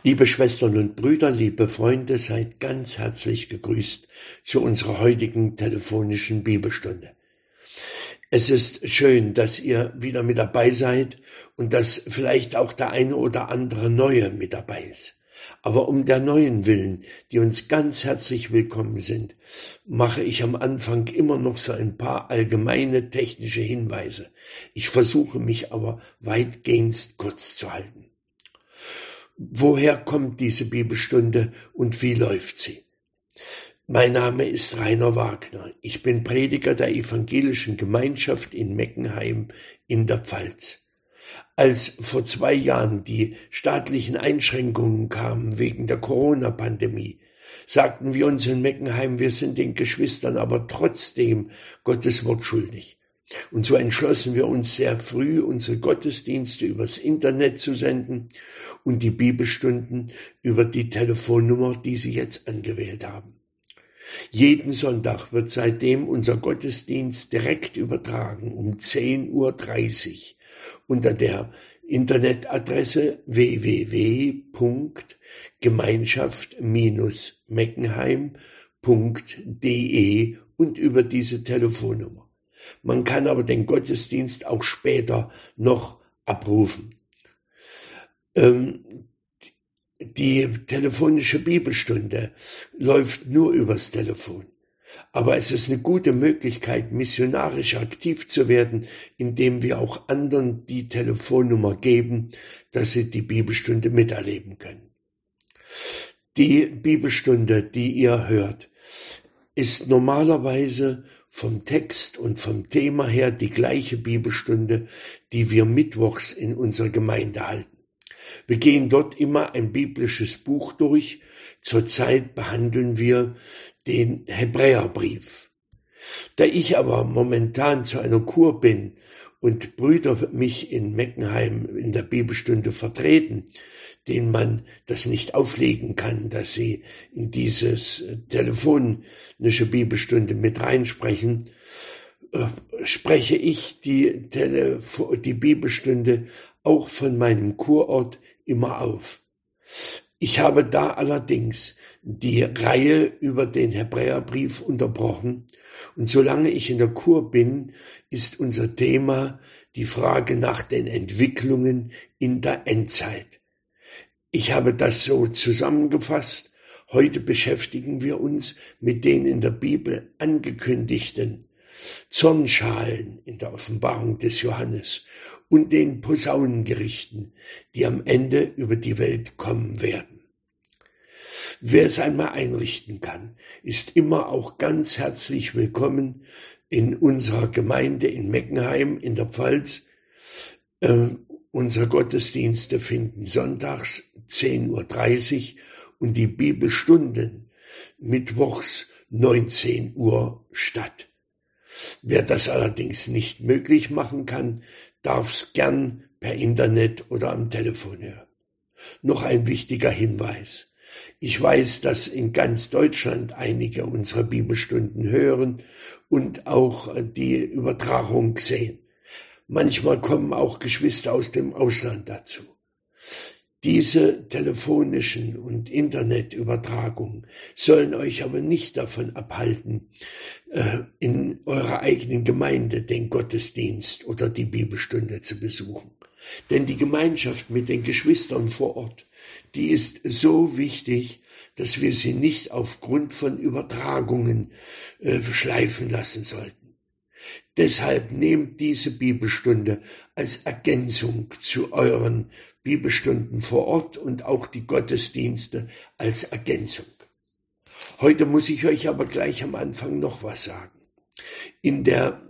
Liebe Schwestern und Brüder, liebe Freunde, seid ganz herzlich gegrüßt zu unserer heutigen telefonischen Bibelstunde. Es ist schön, dass ihr wieder mit dabei seid und dass vielleicht auch der eine oder andere Neue mit dabei ist. Aber um der Neuen willen, die uns ganz herzlich willkommen sind, mache ich am Anfang immer noch so ein paar allgemeine technische Hinweise. Ich versuche mich aber weitgehend kurz zu halten. Woher kommt diese Bibelstunde und wie läuft sie? Mein Name ist Rainer Wagner. Ich bin Prediger der Evangelischen Gemeinschaft in Meckenheim in der Pfalz. Als vor 2 Jahren die staatlichen Einschränkungen kamen wegen der Corona-Pandemie, sagten wir uns in Meckenheim, wir sind den Geschwistern aber trotzdem Gottes Wort schuldig. Und so entschlossen wir uns sehr früh, unsere Gottesdienste übers Internet zu senden und die Bibelstunden über die Telefonnummer, die Sie jetzt angewählt haben. Jeden Sonntag wird seitdem unser Gottesdienst direkt übertragen um 10:30 Uhr unter der Internetadresse www.gemeinschaft-meckenheim.de und über diese Telefonnummer. Man kann aber den Gottesdienst auch später noch abrufen. Die telefonische Bibelstunde läuft nur übers Telefon. Aber es ist eine gute Möglichkeit, missionarisch aktiv zu werden, indem wir auch anderen die Telefonnummer geben, dass sie die Bibelstunde miterleben können. Die Bibelstunde, die ihr hört, ist normalerweise vom Text und vom Thema her die gleiche Bibelstunde, die wir mittwochs in unserer Gemeinde halten. Wir gehen dort immer ein biblisches Buch durch. Zurzeit behandeln wir den Hebräerbrief. Da ich aber momentan zu einer Kur bin und Brüder mich in Meckenheim in der Bibelstunde vertreten, denen man das nicht auflegen kann, dass sie in dieses telefonische Bibelstunde mit reinsprechen, spreche ich die Bibelstunde auch von meinem Kurort immer auf. Ich habe da allerdings die Reihe über den Hebräerbrief unterbrochen und solange ich in der Kur bin, ist unser Thema die Frage nach den Entwicklungen in der Endzeit. Ich habe das so zusammengefasst. Heute beschäftigen wir uns mit den in der Bibel angekündigten Zornschalen in der Offenbarung des Johannes und den Posaunengerichten, die am Ende über die Welt kommen werden. Wer es einmal einrichten kann, ist immer auch ganz herzlich willkommen in unserer Gemeinde in Meckenheim in der Pfalz. Unsere Gottesdienste finden sonntags 10:30 Uhr und die Bibelstunden mittwochs 19 Uhr statt. Wer das allerdings nicht möglich machen kann, darf's gern per Internet oder am Telefon hören. Noch ein wichtiger Hinweis. Ich weiß, dass in ganz Deutschland einige unserer Bibelstunden hören und auch die Übertragung sehen. Manchmal kommen auch Geschwister aus dem Ausland dazu. Diese telefonischen und Internetübertragungen sollen euch aber nicht davon abhalten, in eurer eigenen Gemeinde den Gottesdienst oder die Bibelstunde zu besuchen. Denn die Gemeinschaft mit den Geschwistern vor Ort, die ist so wichtig, dass wir sie nicht aufgrund von Übertragungen schleifen lassen sollten. Deshalb nehmt diese Bibelstunde als Ergänzung zu euren Bibelstunden vor Ort und auch die Gottesdienste als Ergänzung. Heute muss ich euch aber gleich am Anfang noch was sagen. In der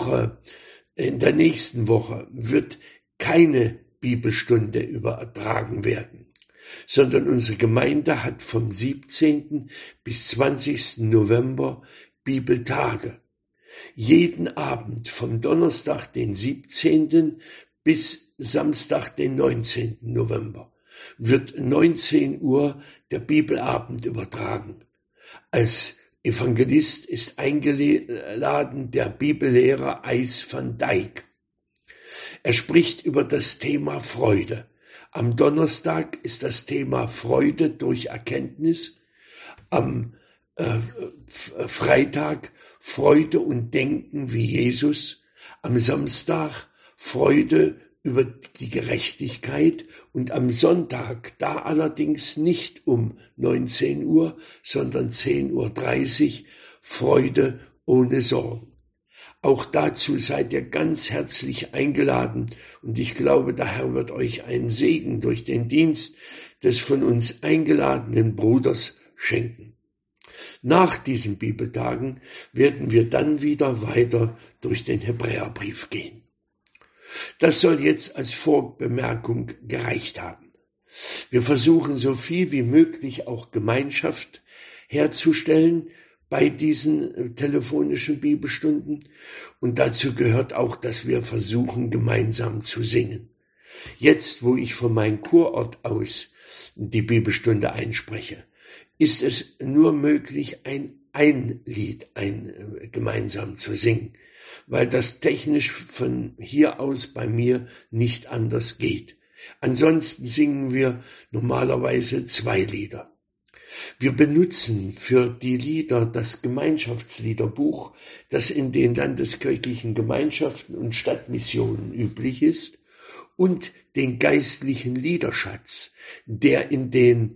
nächsten Woche wird keine Bibelstunde übertragen werden, sondern unsere Gemeinde hat vom 17. bis 20. November Bibeltage. Jeden Abend vom Donnerstag, den 17. bis Samstag, den 19. November, wird 19 Uhr der Bibelabend übertragen. Als Evangelist ist eingeladen der Bibellehrer Eis van Dijk. Er spricht über das Thema Freude, Am Donnerstag ist das Thema Freude durch Erkenntnis. Am Freitag Freude und Denken wie Jesus. Am Samstag Freude über die Gerechtigkeit und am Sonntag, da allerdings nicht um 19 Uhr, sondern 10:30 Uhr, Freude ohne Sorgen. Auch dazu seid ihr ganz herzlich eingeladen und ich glaube, der Herr wird euch einen Segen durch den Dienst des von uns eingeladenen Bruders schenken. Nach diesen Bibeltagen werden wir dann wieder weiter durch den Hebräerbrief gehen. Das soll jetzt als Vorbemerkung gereicht haben. Wir versuchen so viel wie möglich auch Gemeinschaft herzustellen bei diesen telefonischen Bibelstunden und dazu gehört auch, dass wir versuchen, gemeinsam zu singen. Jetzt, wo ich von meinem Kurort aus die Bibelstunde einspreche, ist es nur möglich, ein Lied gemeinsam zu singen, weil das technisch von hier aus bei mir nicht anders geht. Ansonsten singen wir normalerweise 2 Lieder. Wir benutzen für die Lieder das Gemeinschaftsliederbuch, das in den landeskirchlichen Gemeinschaften und Stadtmissionen üblich ist, und den geistlichen Liederschatz, der in den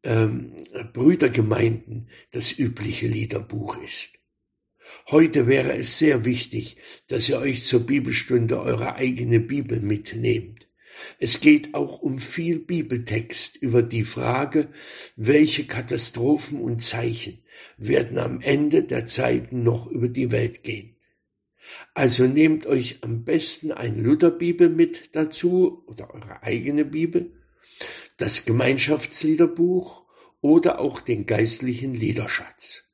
Brüdergemeinden das übliche Liederbuch ist. Heute wäre es sehr wichtig, dass ihr euch zur Bibelstunde eure eigene Bibel mitnehmt. Es geht auch um viel Bibeltext über die Frage, welche Katastrophen und Zeichen werden am Ende der Zeiten noch über die Welt gehen. Also nehmt euch am besten eine Lutherbibel mit dazu oder eure eigene Bibel, das Gemeinschaftsliederbuch oder auch den geistlichen Liederschatz.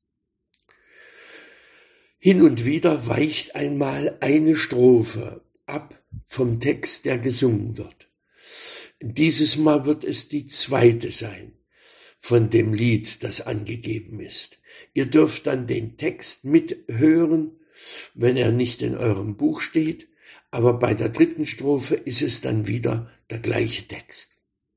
Hin und wieder weicht einmal eine Strophe ab vom Text, der gesungen wird. Dieses Mal wird es die 2. sein von dem Lied, das angegeben ist. Ihr dürft dann den Text mithören, wenn er nicht in eurem Buch steht, aber bei der 3. Strophe ist es dann wieder der gleiche Text.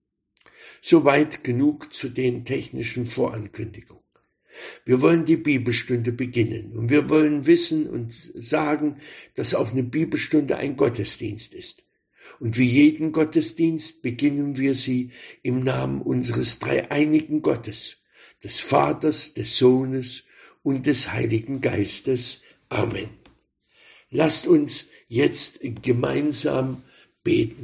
Soweit genug zu den technischen Vorankündigungen. Wir wollen die Bibelstunde beginnen und wir wollen wissen und sagen, dass auch eine Bibelstunde ein Gottesdienst ist. Und wie jeden Gottesdienst beginnen wir sie im Namen unseres dreieinigen Gottes, des Vaters, des Sohnes und des Heiligen Geistes. Amen. Lasst uns jetzt gemeinsam beten.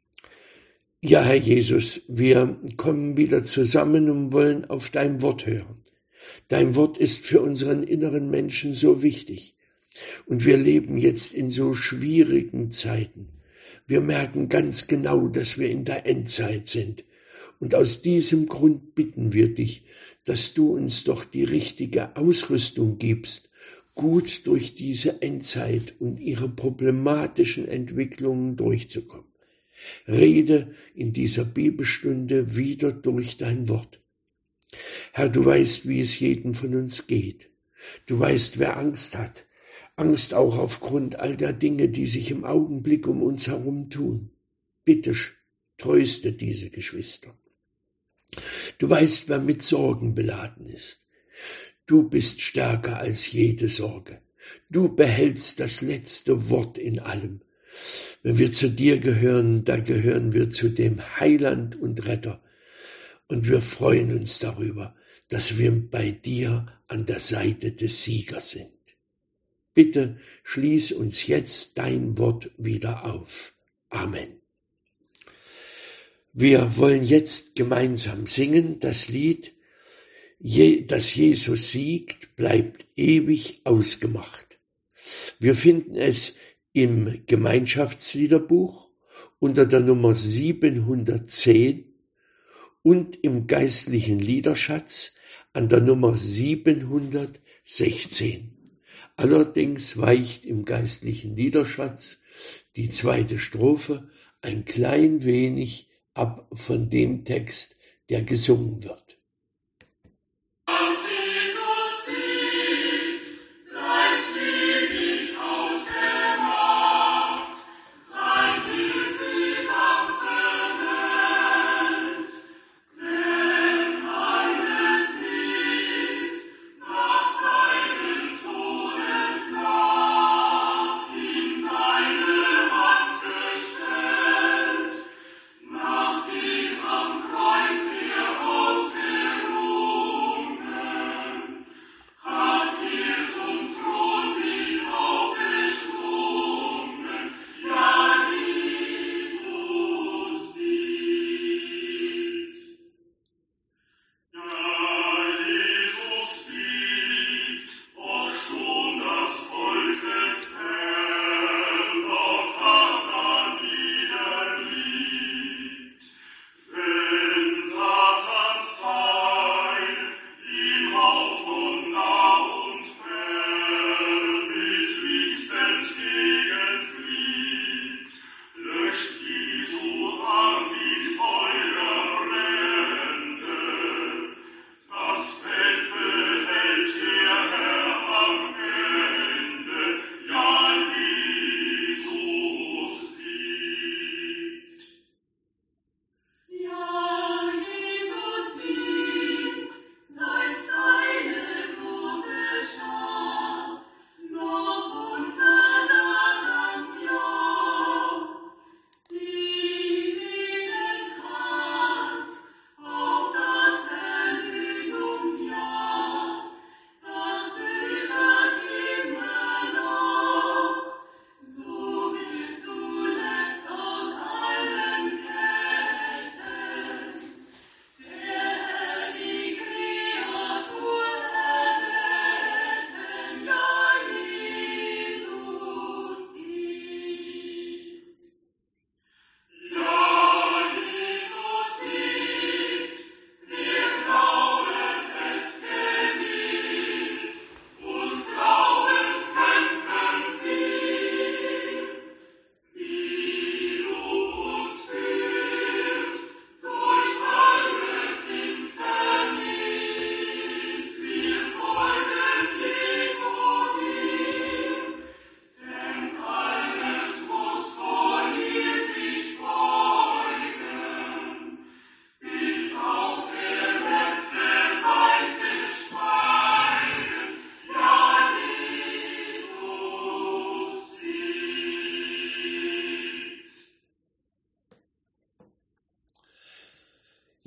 Ja, Herr Jesus, wir kommen wieder zusammen und wollen auf dein Wort hören. Dein Wort ist für unseren inneren Menschen so wichtig. Und wir leben jetzt in so schwierigen Zeiten. Wir merken ganz genau, dass wir in der Endzeit sind. Und aus diesem Grund bitten wir dich, dass du uns doch die richtige Ausrüstung gibst, gut durch diese Endzeit und ihre problematischen Entwicklungen durchzukommen. Rede in dieser Bibelstunde wieder durch dein Wort. Herr, du weißt, wie es jedem von uns geht. Du weißt, wer Angst hat. Angst auch aufgrund all der Dinge, die sich im Augenblick um uns herum tun. Bitte tröste diese Geschwister. Du weißt, wer mit Sorgen beladen ist. Du bist stärker als jede Sorge. Du behältst das letzte Wort in allem. Wenn wir zu dir gehören, dann gehören wir zu dem Heiland und Retter. Und wir freuen uns darüber, dass wir bei dir an der Seite des Siegers sind. Bitte schließ uns jetzt dein Wort wieder auf. Amen. Wir wollen jetzt gemeinsam singen das Lied, dass Jesus siegt, bleibt ewig ausgemacht. Wir finden es im Gemeinschaftsliederbuch unter der Nummer 710 und im geistlichen Liederschatz an der Nummer 716. Allerdings weicht im geistlichen Liederschatz die 2. Strophe ein klein wenig ab von dem Text, der gesungen wird.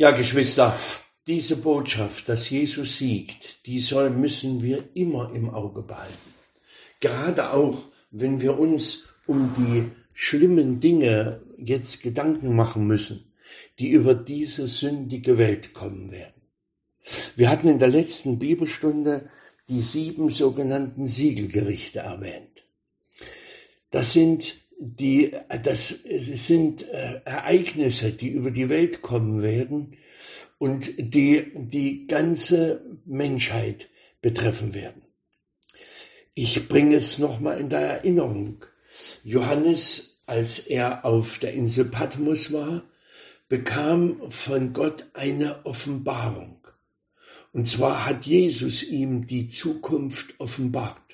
Ja, Geschwister, diese Botschaft, dass Jesus siegt, müssen wir immer im Auge behalten. Gerade auch, wenn wir uns um die schlimmen Dinge jetzt Gedanken machen müssen, die über diese sündige Welt kommen werden. Wir hatten in der letzten Bibelstunde die 7 sogenannten Siegelgerichte erwähnt. Das sind Ereignisse, die über die Welt kommen werden und die ganze Menschheit betreffen werden. Ich bringe es nochmal in der Erinnerung. Johannes, als er auf der Insel Patmos war, bekam von Gott eine Offenbarung. Und zwar hat Jesus ihm die Zukunft offenbart.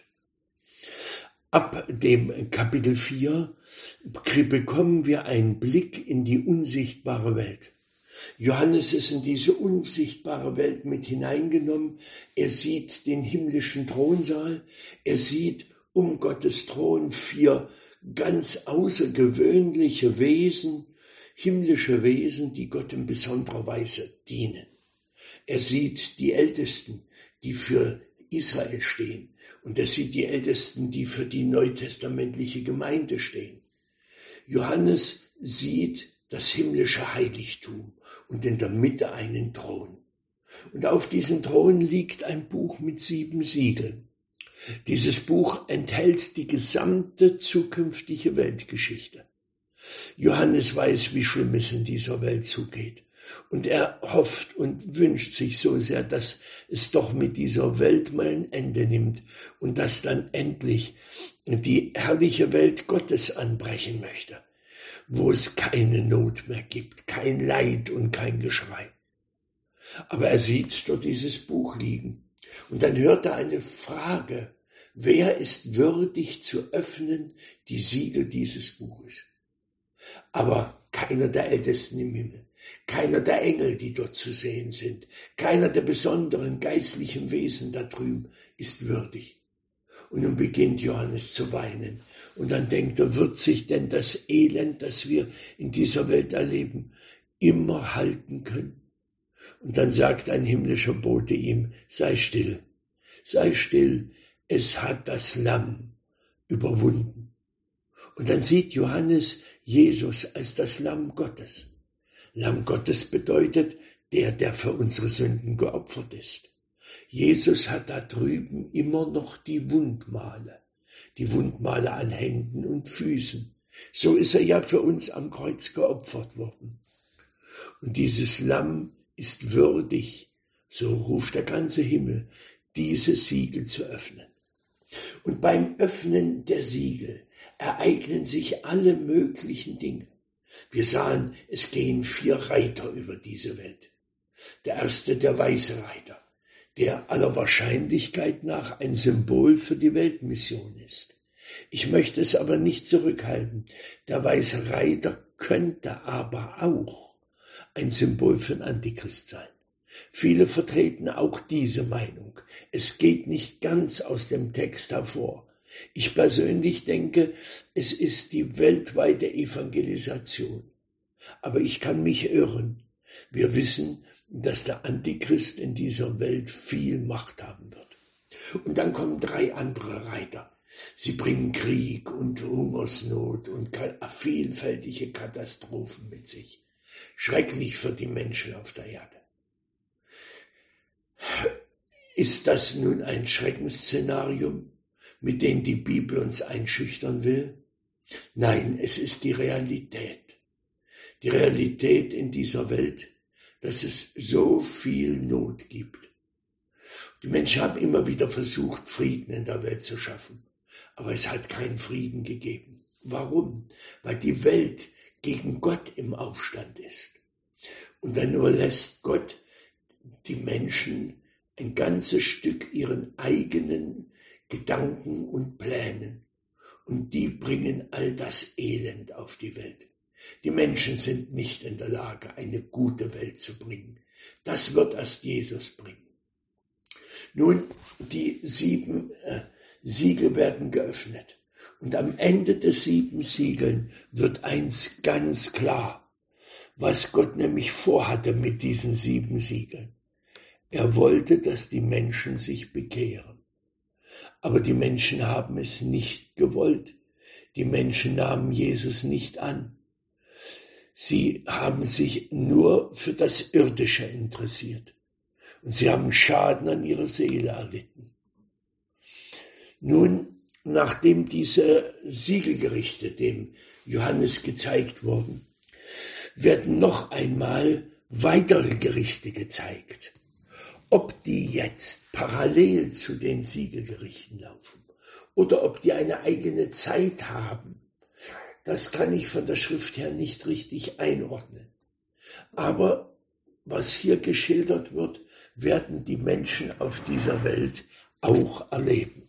Ab dem Kapitel 4 bekommen wir einen Blick in die unsichtbare Welt. Johannes ist in diese unsichtbare Welt mit hineingenommen. Er sieht den himmlischen Thronsaal. Er sieht um Gottes Thron 4 ganz außergewöhnliche Wesen, himmlische Wesen, die Gott in besonderer Weise dienen. Er sieht die Ältesten, die für Israel stehen. Und er sieht die Ältesten, die für die neutestamentliche Gemeinde stehen. Johannes sieht das himmlische Heiligtum und in der Mitte einen Thron. Und auf diesem Thron liegt ein Buch mit 7 Siegeln. Dieses Buch enthält die gesamte zukünftige Weltgeschichte. Johannes weiß, wie schlimm es in dieser Welt zugeht. Und er hofft und wünscht sich so sehr, dass es doch mit dieser Welt mal ein Ende nimmt und dass dann endlich die herrliche Welt Gottes anbrechen möchte, wo es keine Not mehr gibt, kein Leid und kein Geschrei. Aber er sieht dort dieses Buch liegen und dann hört er eine Frage: Wer ist würdig zu öffnen die Siegel dieses Buches? Aber keiner der Ältesten im Himmel, keiner der Engel, die dort zu sehen sind, keiner der besonderen geistlichen Wesen da drüben ist würdig. Und nun beginnt Johannes zu weinen. Und dann denkt er, wird sich denn das Elend, das wir in dieser Welt erleben, immer halten können? Und dann sagt ein himmlischer Bote ihm: sei still, es hat das Lamm überwunden. Und dann sieht Johannes Jesus als das Lamm Gottes. Lamm Gottes bedeutet der für unsere Sünden geopfert ist. Jesus hat da drüben immer noch die Wundmale an Händen und Füßen. So ist er ja für uns am Kreuz geopfert worden. Und dieses Lamm ist würdig, so ruft der ganze Himmel, diese Siegel zu öffnen. Und beim Öffnen der Siegel ereignen sich alle möglichen Dinge. Wir sahen, es gehen 4 Reiter über diese Welt. Der erste, der weiße Reiter, der aller Wahrscheinlichkeit nach ein Symbol für die Weltmission ist. Ich möchte es aber nicht zurückhalten. Der weiße Reiter könnte aber auch ein Symbol für den Antichrist sein. Viele vertreten auch diese Meinung. Es geht nicht ganz aus dem Text hervor. Ich persönlich denke, es ist die weltweite Evangelisation. Aber ich kann mich irren. Wir wissen, dass der Antichrist in dieser Welt viel Macht haben wird. Und dann kommen 3 andere Reiter. Sie bringen Krieg und Hungersnot und vielfältige Katastrophen mit sich. Schrecklich für die Menschen auf der Erde. Ist das nun ein Schreckensszenario, mit dem die Bibel uns einschüchtern will? Nein, es ist die Realität. Die Realität in dieser Welt, dass es so viel Not gibt. Die Menschen haben immer wieder versucht, Frieden in der Welt zu schaffen. Aber es hat keinen Frieden gegeben. Warum? Weil die Welt gegen Gott im Aufstand ist. Und dann überlässt Gott die Menschen ein ganzes Stück ihren eigenen Gedanken und Plänen. Und die bringen all das Elend auf die Welt. Die Menschen sind nicht in der Lage, eine gute Welt zu bringen. Das wird erst Jesus bringen. Nun, die 7 Siegel werden geöffnet. Und am Ende des 7 Siegeln wird eins ganz klar. was Gott nämlich vorhatte mit diesen 7 Siegeln. Er wollte, dass die Menschen sich bekehren. Aber die Menschen haben es nicht gewollt. Die Menschen nahmen Jesus nicht an. Sie haben sich nur für das Irdische interessiert. Und sie haben Schaden an ihrer Seele erlitten. Nun, nachdem diese Siegelgerichte dem Johannes gezeigt wurden, werden noch einmal weitere Gerichte gezeigt. Ob die jetzt parallel zu den Siegelgerichten laufen oder ob die eine eigene Zeit haben, das kann ich von der Schrift her nicht richtig einordnen. Aber was hier geschildert wird, werden die Menschen auf dieser Welt auch erleben.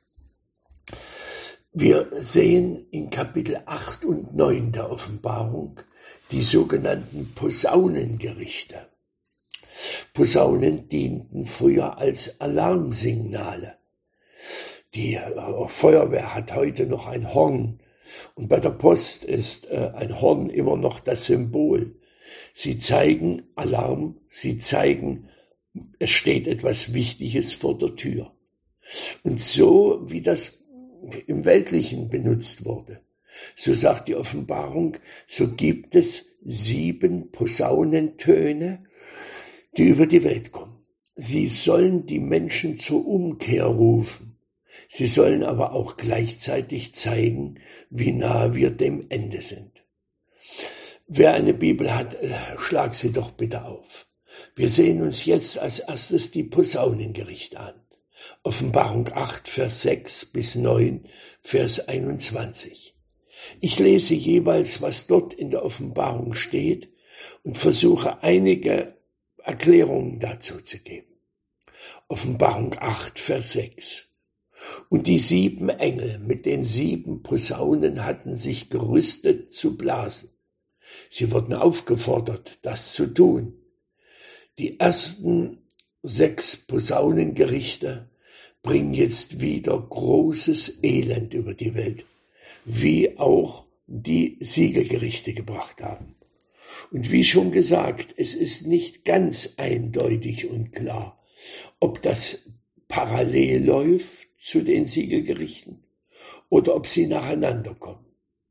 Wir sehen in Kapitel 8 und 9 der Offenbarung die sogenannten Posaunengerichte. Posaunen dienten früher als Alarmsignale. Die Feuerwehr hat heute noch ein Horn und bei der Post ist ein Horn immer noch das Symbol. Sie zeigen Alarm, sie zeigen, es steht etwas Wichtiges vor der Tür. Und so wie das im Weltlichen benutzt wurde, so sagt die Offenbarung, so gibt es 7 Posaunentöne, die über die Welt kommen. Sie sollen die Menschen zur Umkehr rufen. Sie sollen aber auch gleichzeitig zeigen, wie nahe wir dem Ende sind. Wer eine Bibel hat, schlag sie doch bitte auf. Wir sehen uns jetzt als erstes die Posaunengerichte an. Offenbarung 8, Vers 6 bis 9, Vers 21. Ich lese jeweils, was dort in der Offenbarung steht und versuche einige Erklärungen dazu zu geben. Offenbarung 8, Vers 6. Und die 7 Engel mit den 7 Posaunen hatten sich gerüstet zu blasen. Sie wurden aufgefordert, das zu tun. Die ersten 6 Posaunengerichte bringen jetzt wieder großes Elend über die Welt, wie auch die Siegelgerichte gebracht haben. Und wie schon gesagt, es ist nicht ganz eindeutig und klar, ob das parallel läuft zu den Siegelgerichten oder ob sie nacheinander kommen.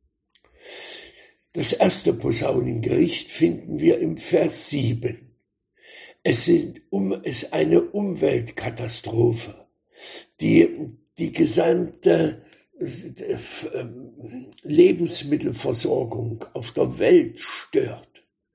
Das erste Posaunengericht finden wir im Vers 7. Es ist eine Umweltkatastrophe, die gesamte Lebensmittelversorgung auf der Welt stört.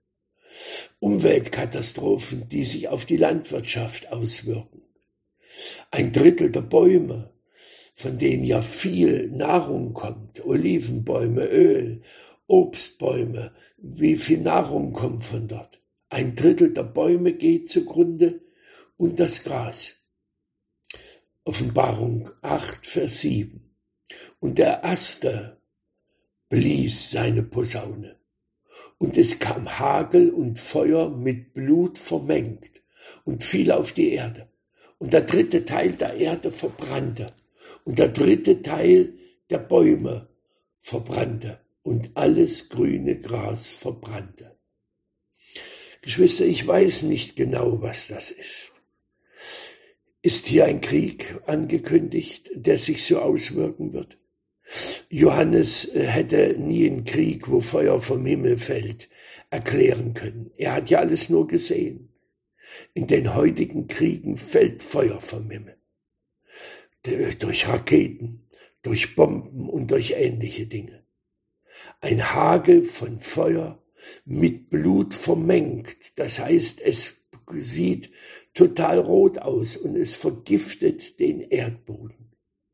Umweltkatastrophen, die sich auf die Landwirtschaft auswirken. 1/3 der Bäume, von denen ja viel Nahrung kommt, Olivenbäume, Öl, Obstbäume, wie viel Nahrung kommt von dort? 1/3 der Bäume geht zugrunde und das Gras. Offenbarung 8, Vers 7. Und der Erste blies seine Posaune. Und es kam Hagel und Feuer mit Blut vermengt und fiel auf die Erde. Und der 3. Teil der Erde verbrannte. Und der 3. Teil der Bäume verbrannte. Und alles grüne Gras verbrannte. Geschwister, ich weiß nicht genau, was das ist. Ist hier ein Krieg angekündigt, der sich so auswirken wird? Johannes hätte nie einen Krieg, wo Feuer vom Himmel fällt, erklären können. Er hat ja alles nur gesehen. In den heutigen Kriegen fällt Feuer vom Himmel. Durch Raketen, durch Bomben und durch ähnliche Dinge. Ein Hagel von Feuer mit Blut vermengt. Das heißt, es sieht total rot aus und es vergiftet den Erdboden.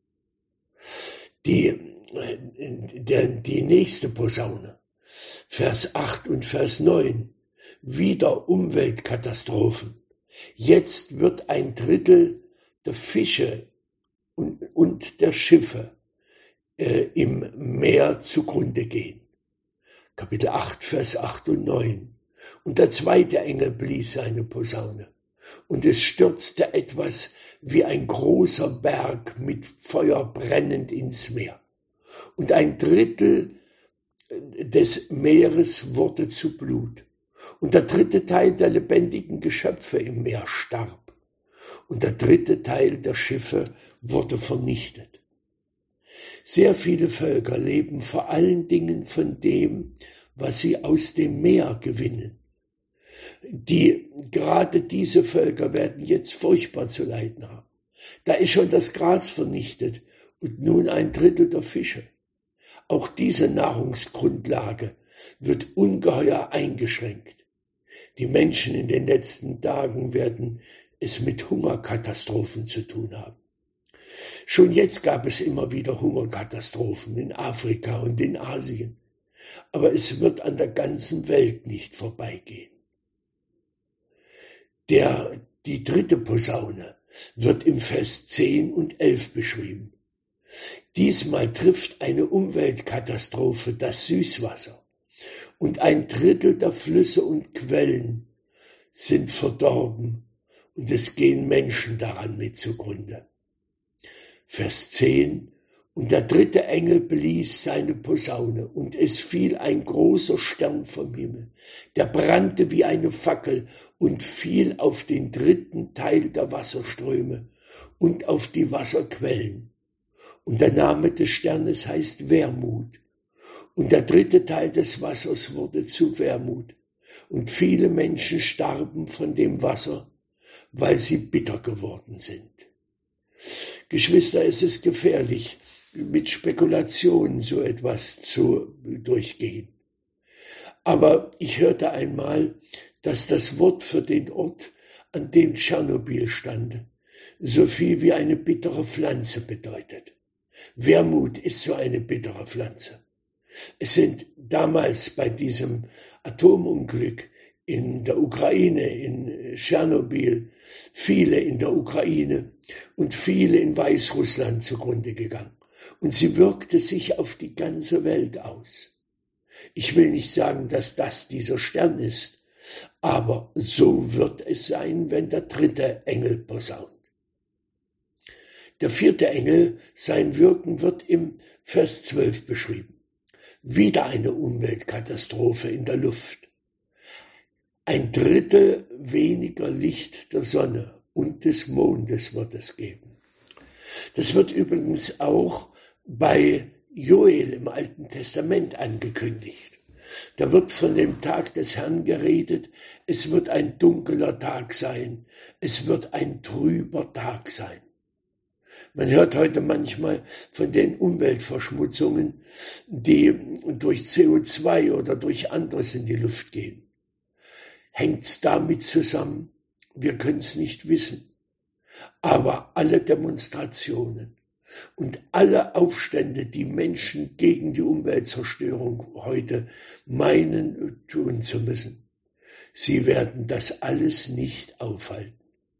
Die nächste Posaune, Vers 8 und Vers 9, wieder Umweltkatastrophen. Jetzt wird 1/3 der Fische und der Schiffe im Meer zugrunde gehen. Kapitel 8, Vers 8 und 9. Und der 2. Engel blies seine Posaune. Und es stürzte etwas wie ein großer Berg mit Feuer brennend ins Meer. Und 1/3 des Meeres wurde zu Blut. Und der dritte Teil der lebendigen Geschöpfe im Meer starb. Und der dritte Teil der Schiffe wurde vernichtet. Sehr viele Völker leben vor allen Dingen von dem, was sie aus dem Meer gewinnen. Gerade diese Völker werden jetzt furchtbar zu leiden haben. Da ist schon das Gras vernichtet und nun ein Drittel der Fische. Auch diese Nahrungsgrundlage wird ungeheuer eingeschränkt. Die Menschen in den letzten Tagen werden es mit Hungerkatastrophen zu tun haben. Schon jetzt gab es immer wieder Hungerkatastrophen in Afrika und in Asien, aber es wird an der ganzen Welt nicht vorbeigehen. Die dritte Posaune wird im Vers 10 und 11 beschrieben. Diesmal trifft eine Umweltkatastrophe das Süßwasser und ein Drittel der Flüsse und Quellen sind verdorben und es gehen Menschen daran mit zugrunde. Vers 10: Und der dritte Engel blies seine Posaune, und es fiel ein großer Stern vom Himmel, der brannte wie eine Fackel und fiel auf den dritten Teil der Wasserströme und auf die Wasserquellen. Und der Name des Sternes heißt Wermut. Und der dritte Teil des Wassers wurde zu Wermut. Und viele Menschen starben von dem Wasser, weil sie bitter geworden sind. Geschwister, es ist gefährlich, mit Spekulationen so etwas zu durchgehen. Aber ich hörte einmal, dass das Wort für den Ort, an dem Tschernobyl stand, so viel wie eine bittere Pflanze bedeutet. Wermut ist so eine bittere Pflanze. Es sind damals bei diesem Atomunglück in der Ukraine, in Tschernobyl, viele in der Ukraine und viele in Weißrussland zugrunde gegangen. Und sie wirkte sich auf die ganze Welt aus. Ich will nicht sagen, dass das dieser Stern ist, aber so wird es sein, wenn der dritte Engel posaunt. Der vierte Engel, sein Wirken wird im Vers 12 beschrieben. Wieder eine Umweltkatastrophe in der Luft. Ein Drittel weniger Licht der Sonne und des Mondes wird es geben. Das wird übrigens auch bei Joel im Alten Testament angekündigt. Da wird von dem Tag des Herrn geredet, es wird ein dunkler Tag sein, es wird ein trüber Tag sein. Man hört heute manchmal von den Umweltverschmutzungen, die durch CO2 oder durch anderes in die Luft gehen. Hängt's damit zusammen? Wir können es nicht wissen. Aber alle Demonstrationen und alle Aufstände, die Menschen gegen die Umweltzerstörung heute meinen, tun zu müssen, sie werden das alles nicht aufhalten.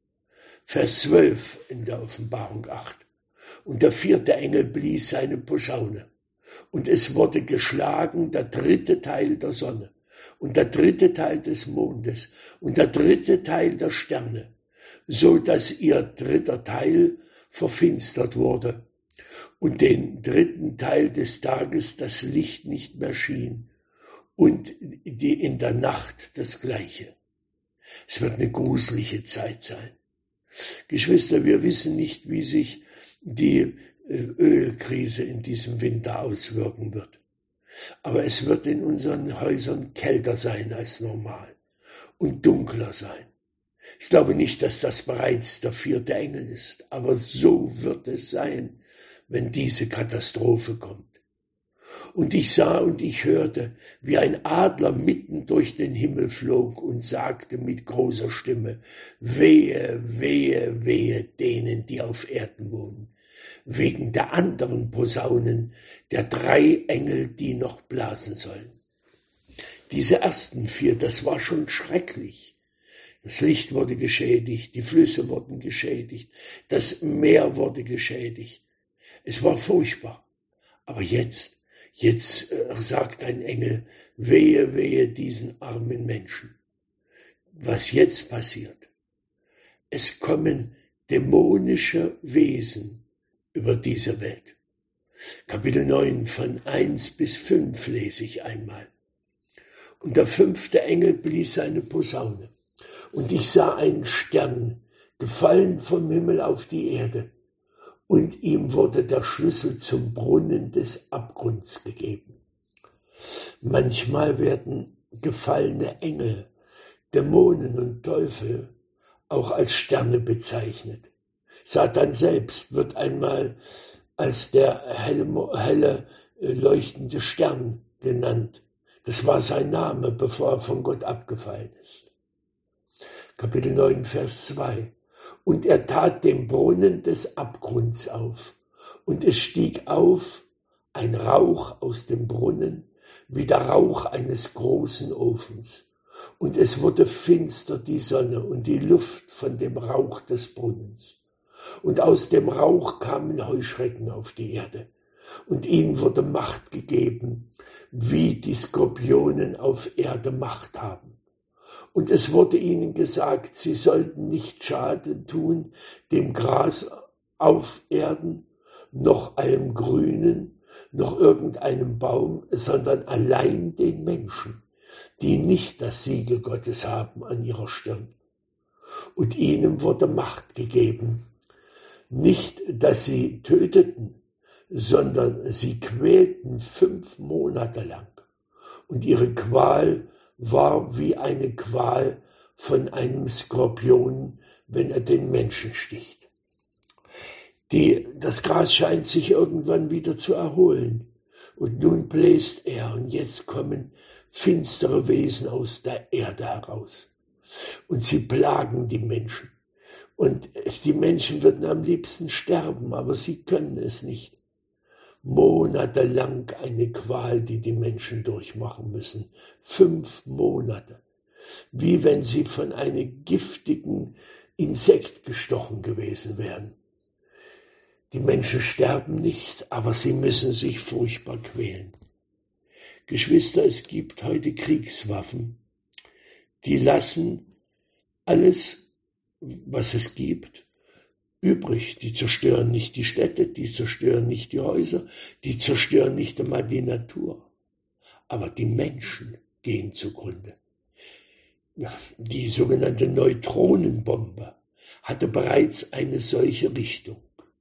Vers 12 in der Offenbarung 8. Und der vierte Engel blies seine Posaune, und es wurde geschlagen der dritte Teil der Sonne und der dritte Teil des Mondes und der dritte Teil der Sterne, so dass ihr dritter Teil verfinstert wurde und den dritten Teil des Tages das Licht nicht mehr schien und in der Nacht das Gleiche. Es wird eine gruselige Zeit sein. Geschwister, wir wissen nicht, wie sich die Ölkrise in diesem Winter auswirken wird. Aber es wird in unseren Häusern kälter sein als normal und dunkler sein. Ich glaube nicht, dass das bereits der vierte Engel ist, aber so wird es sein, wenn diese Katastrophe kommt. Und ich sah und ich hörte, wie ein Adler mitten durch den Himmel flog und sagte mit großer Stimme: Wehe, wehe, wehe denen, die auf Erden wohnen, wegen der anderen Posaunen der 3 Engel, die noch blasen sollen. Diese ersten 4, das war schon schrecklich. Das Licht wurde geschädigt, die Flüsse wurden geschädigt, das Meer wurde geschädigt. Es war furchtbar. Aber jetzt sagt ein Engel: Wehe, wehe diesen armen Menschen. Was jetzt passiert? Es kommen dämonische Wesen über diese Welt. Kapitel 9 von 1 bis 5 lese ich einmal. Und der 5. Engel blies seine Posaune. Und ich sah einen Stern, gefallen vom Himmel auf die Erde. Und ihm wurde der Schlüssel zum Brunnen des Abgrunds gegeben. Manchmal werden gefallene Engel, Dämonen und Teufel auch als Sterne bezeichnet. Satan selbst wird einmal als der helle leuchtende Stern genannt. Das war sein Name, bevor er von Gott abgefallen ist. Kapitel 9, Vers 2. Und er tat den Brunnen des Abgrunds auf, und es stieg auf ein Rauch aus dem Brunnen, wie der Rauch eines großen Ofens. Und es wurde finster die Sonne und die Luft von dem Rauch des Brunnens. Und aus dem Rauch kamen Heuschrecken auf die Erde. Und ihnen wurde Macht gegeben, wie die Skorpionen auf Erde Macht haben. Und es wurde ihnen gesagt, sie sollten nicht Schaden tun dem Gras auf Erden, noch allem Grünen, noch irgendeinem Baum, sondern allein den Menschen, die nicht das Siegel Gottes haben an ihrer Stirn. Und ihnen wurde Macht gegeben, nicht, dass sie töteten, sondern sie quälten 5 Monate lang. Und ihre Qual war wie eine Qual von einem Skorpion, wenn er den Menschen sticht. Das Gras scheint sich irgendwann wieder zu erholen. Und nun bläst er, und jetzt kommen finstere Wesen aus der Erde heraus. Und sie plagen die Menschen. Und die Menschen würden am liebsten sterben, aber sie können es nicht. Monatelang eine Qual, die die Menschen durchmachen müssen. 5 Monate. Wie wenn sie von einem giftigen Insekt gestochen gewesen wären. Die Menschen sterben nicht, aber sie müssen sich furchtbar quälen. Geschwister, es gibt heute Kriegswaffen, die lassen alles, was es gibt, übrig. Die zerstören nicht die Städte, die zerstören nicht die Häuser, die zerstören nicht einmal die Natur. Aber die Menschen gehen zugrunde. Die sogenannte Neutronenbombe hatte bereits eine solche Richtung.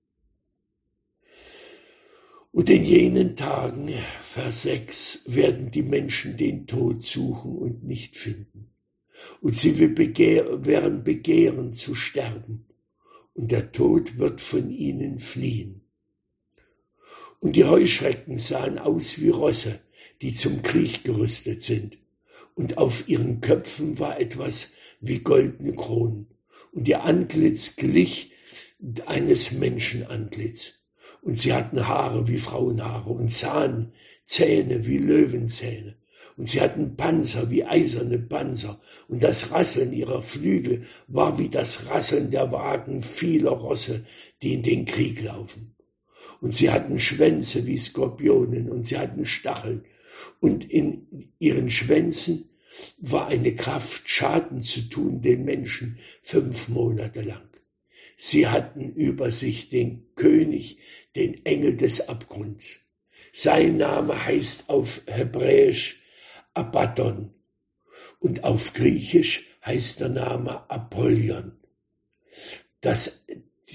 Und in jenen Tagen, Vers 6, werden die Menschen den Tod suchen und nicht finden. Und sie werden begehren zu sterben. Und der Tod wird von ihnen fliehen. Und die Heuschrecken sahen aus wie Rosse, die zum Krieg gerüstet sind. Und auf ihren Köpfen war etwas wie goldene Kronen. Und ihr Antlitz glich eines Menschenantlitz. Und sie hatten Haare wie Frauenhaare und Zähne wie Löwenzähne. Und sie hatten Panzer wie eiserne Panzer. Und das Rasseln ihrer Flügel war wie das Rasseln der Wagen vieler Rosse, die in den Krieg laufen. Und sie hatten Schwänze wie Skorpionen und sie hatten Stacheln. Und in ihren Schwänzen war eine Kraft, Schaden zu tun den Menschen 5 Monate lang. Sie hatten über sich den König, den Engel des Abgrunds. Sein Name heißt auf Hebräisch Abaddon und auf Griechisch heißt der Name Apollyon. Das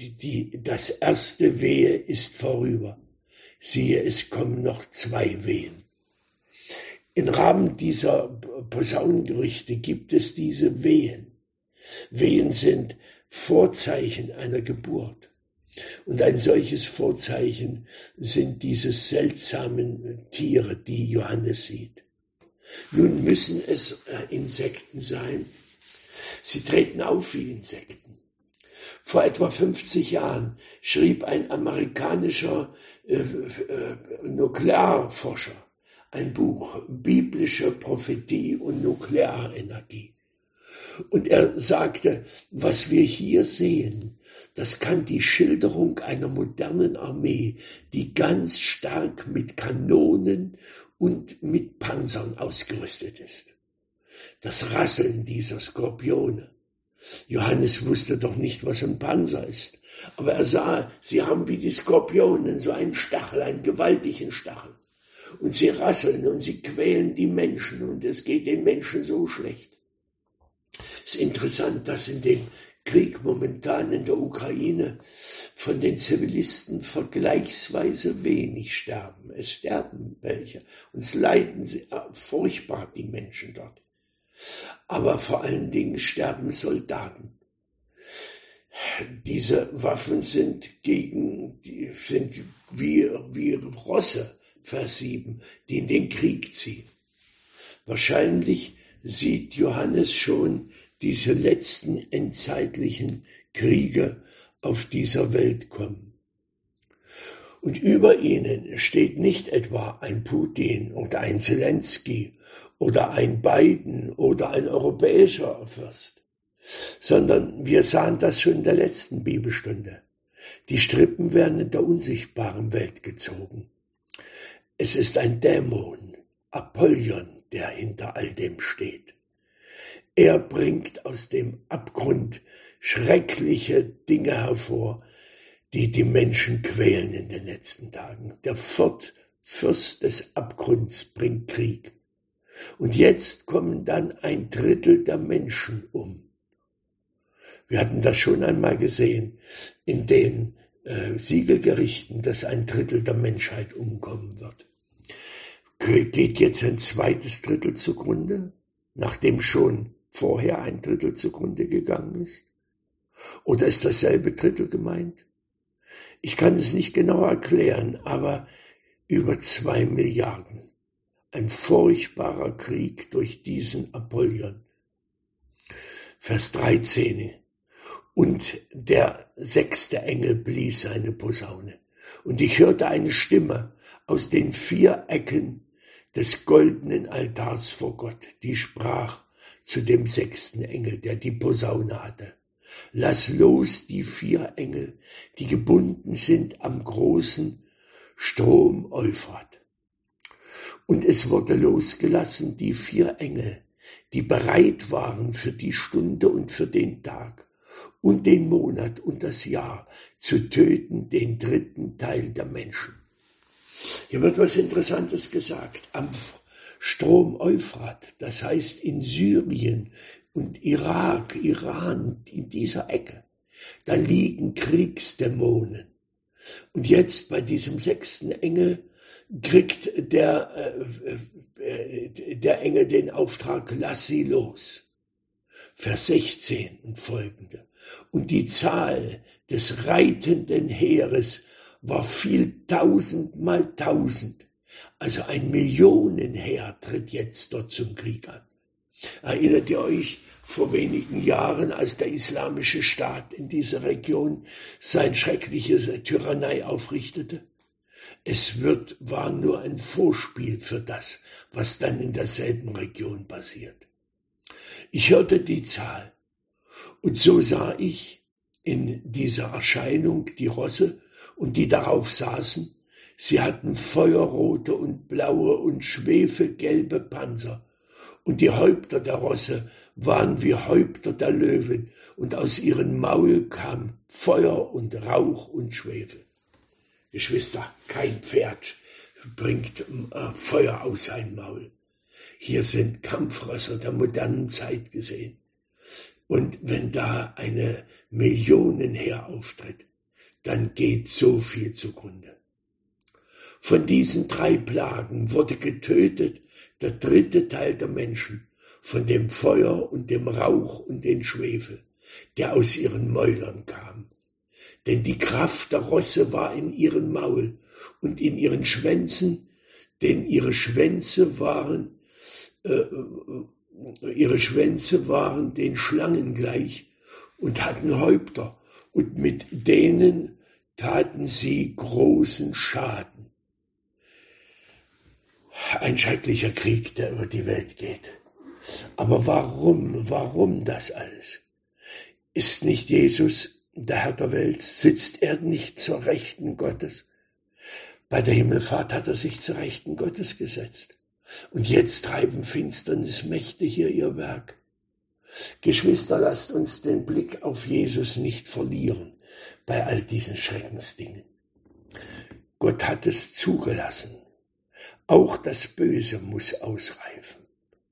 erste Wehe ist vorüber. Siehe, es kommen noch 2 Wehen. Im Rahmen dieser Posaunengerichte gibt es diese Wehen. Wehen sind Vorzeichen einer Geburt. Und ein solches Vorzeichen sind diese seltsamen Tiere, die Johannes sieht. Nun müssen es Insekten sein. Sie treten auf wie Insekten. Vor etwa 50 Jahren schrieb ein amerikanischer Nuklearforscher ein Buch, Biblische Prophetie und Nuklearenergie. Und er sagte, was wir hier sehen, das kann die Schilderung einer modernen Armee, die ganz stark mit Kanonen und mit Panzern ausgerüstet ist. Das Rasseln dieser Skorpione. Johannes wusste doch nicht, was ein Panzer ist, aber er sah, sie haben wie die Skorpionen so einen Stachel, einen gewaltigen Stachel. und sie rasseln und sie quälen die Menschen und es geht den Menschen so schlecht. Es ist interessant, dass in dem Krieg momentan in der Ukraine von den Zivilisten vergleichsweise wenig sterben. Es sterben welche und es leiden furchtbar die Menschen dort. Aber vor allen Dingen sterben Soldaten. Diese Waffen sind wie Rosse versieben, die in den Krieg ziehen. Wahrscheinlich sieht Johannes schon diese letzten endzeitlichen Kriege auf dieser Welt kommen. Und über ihnen steht nicht etwa ein Putin oder ein Zelensky oder ein Biden oder ein europäischer Fürst, sondern wir sahen das schon in der letzten Bibelstunde. Die Strippen werden in der unsichtbaren Welt gezogen. Es ist ein Dämon, Apollyon, der hinter all dem steht. Er bringt aus dem Abgrund schreckliche Dinge hervor, die die Menschen quälen in den letzten Tagen. Der Fürst des Abgrunds bringt Krieg. Und jetzt kommen dann 1/3 der Menschen um. Wir hatten das schon einmal gesehen in den Siegelgerichten, dass 1/3 der Menschheit umkommen wird. Geht jetzt ein zweites Drittel zugrunde, nachdem schon vorher 1/3 zugrunde gegangen ist? Oder ist dasselbe Drittel gemeint? Ich kann es nicht genau erklären, aber über 2 Milliarden. Ein furchtbarer Krieg durch diesen Apollyon. Vers 13. Und der 6. Engel blies seine Posaune. Und ich hörte eine Stimme aus den 4 Ecken des goldenen Altars vor Gott, die sprach zu dem 6. Engel, der die Posaune hatte. Lass los die 4 Engel, die gebunden sind am großen Strom Euphrat. Und es wurde losgelassen die 4 Engel, die bereit waren für die Stunde und für den Tag und den Monat und das Jahr zu töten den 3. Teil der Menschen. Hier wird was Interessantes gesagt. Am Strom Euphrat, das heißt in Syrien und Irak, Iran, in dieser Ecke, da liegen Kriegsdämonen. Und jetzt bei diesem 6. Engel kriegt der Engel den Auftrag, lass sie los. Vers 16 und folgende. Und die Zahl des reitenden Heeres war viel 1000 mal 1000. Also ein Millionenheer tritt jetzt dort zum Krieg an. Erinnert ihr euch vor wenigen Jahren, als der islamische Staat in dieser Region sein schreckliches Tyrannei aufrichtete? Es war nur ein Vorspiel für das, was dann in derselben Region passiert. Ich hörte die Zahl und so sah ich in dieser Erscheinung die Rosse und die darauf saßen. Sie hatten feuerrote und blaue und schwefelgelbe Panzer und die Häupter der Rosse waren wie Häupter der Löwen und aus ihrem Maul kam Feuer und Rauch und Schwefel. Geschwister, kein Pferd bringt Feuer aus seinem Maul. Hier sind Kampfrösser der modernen Zeit gesehen. Und wenn da eine Millionenheer auftritt, dann geht so viel zugrunde. Von diesen 3 Plagen wurde getötet der 3. Teil der Menschen, von dem Feuer und dem Rauch und dem Schwefel, der aus ihren Mäulern kam. Denn die Kraft der Rosse war in ihren Maul und in ihren Schwänzen, denn ihre Schwänze waren den Schlangen gleich und hatten Häupter, und mit denen taten sie großen Schaden. Ein schrecklicher Krieg, der über die Welt geht. Aber warum das alles? Ist nicht Jesus der Herr der Welt? Sitzt er nicht zur Rechten Gottes? Bei der Himmelfahrt hat er sich zur Rechten Gottes gesetzt. Und jetzt treiben Finsternismächte hier ihr Werk. Geschwister, lasst uns den Blick auf Jesus nicht verlieren bei all diesen Schreckensdingen. Gott hat es zugelassen. Auch das Böse muss ausreifen.